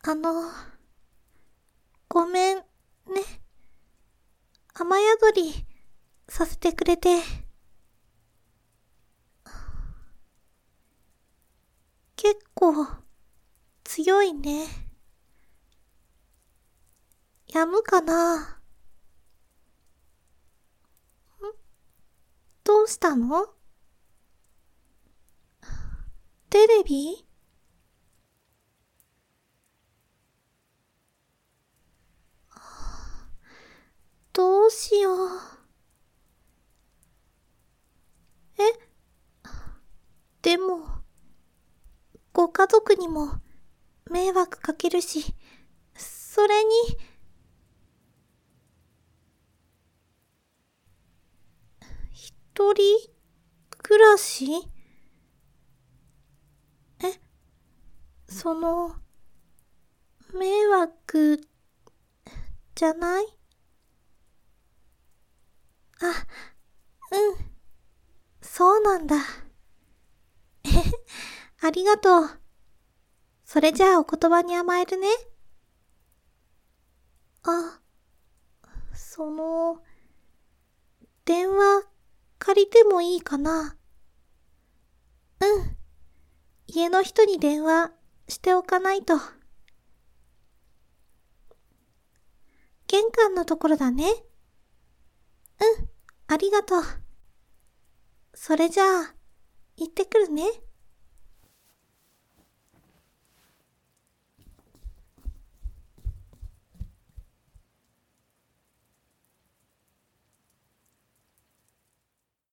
あの、ごめんね。雨宿りさせてくれて。結構強いね。やむかな？どうしたの？テレビ？どうしよう。え？でも、ご家族にも迷惑かけるし、それに、一人暮らし？え、その、迷惑じゃない？あ、うん、そうなんだ。ありがとう。それじゃあお言葉に甘えるね。あ、その、電話借りてもいいかな？うん。家の人に電話しておかないと。玄関のところだね。うん。ありがとう。それじゃあ、行ってくるね。